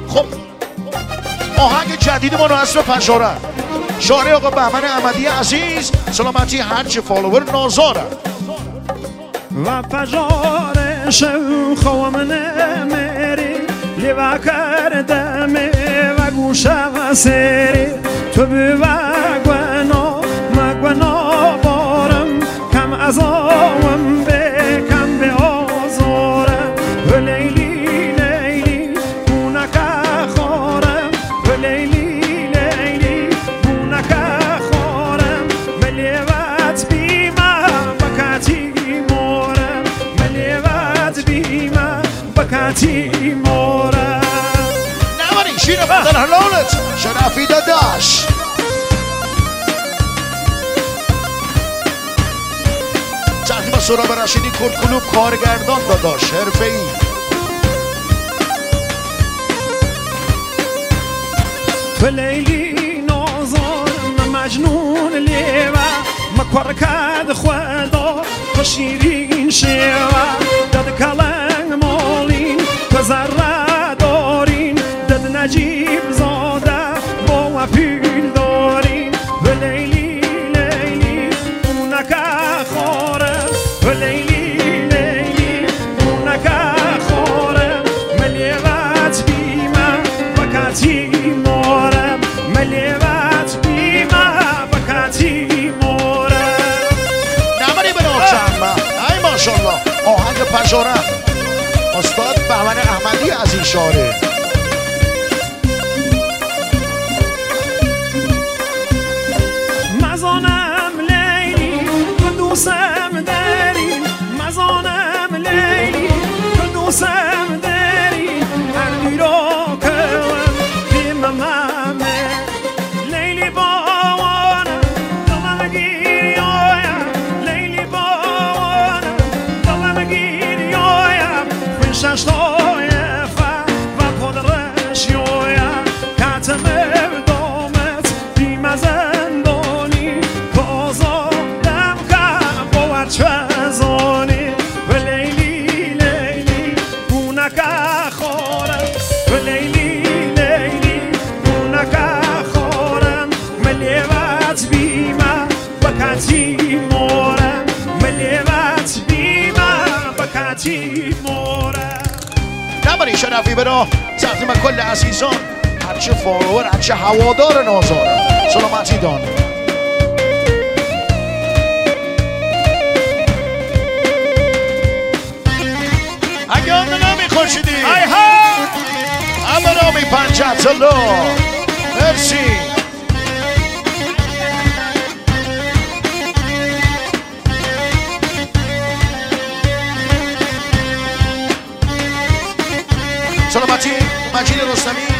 خب آهنگ جدید ما رو اسم پژاره شاعر آقا بهمن احمدی عزیز سلامتی هرچه فالوور نازاره و پژاره شو خوام نمیری لیوا کردم و گوشم سری تو بگوانو مگوانا بارم کم از آوم به کم به آزارم و لیلی لیلی بونکه خورم و لیلی لیلی بونکه خورم ملیوت بیمم بکتی مورم ملیوت بیمم بکتی مورم نمانی شیر بدن حلالت شرفی داداش تحریم سراب رشیدی کلوب کارگردان داداش حرفه‌ای تو لیلی نازار مجنون لیوه مکور کد خدا تو شیرین شیوه داد کلنگ مالین تو ذره دارین داد نجیب زاده با و پیل دارین و لیلی لیلی اونکه خورم و لیلی لیلی اونکه خورم ملیوت بیمم بکتی مورم ملیوت بیمم بکتی مورم نمانی به نوچمه ای ماشالله آهنگ پژاره استاد بهمن احمدی از این شاره مزانم لیلی تو دوستم داری مزانم لیلی تو دوستم داری هر دیرو کلم بیممه لیلی باوانم دلم گیریم لیلی باوانم دلم گیریم خوشش طایفه و پدرش یویم کتم دامت بیمزندانی بازادم که باور چزانی و لیلی لیلی بونکه خورم و لیلی لیلی بونکه خورم ملیوت بیمم بکتی مورم ملیوت بیمم بکتی مورم نمانی شرفی برا تقدیم کل عزیزان هرچه فالوور هرچه هوادار نازاره سلامتی دان اگه آن نمی خوشیدی اما نامی پنجت الله مرسی سلامتی مجید رستمی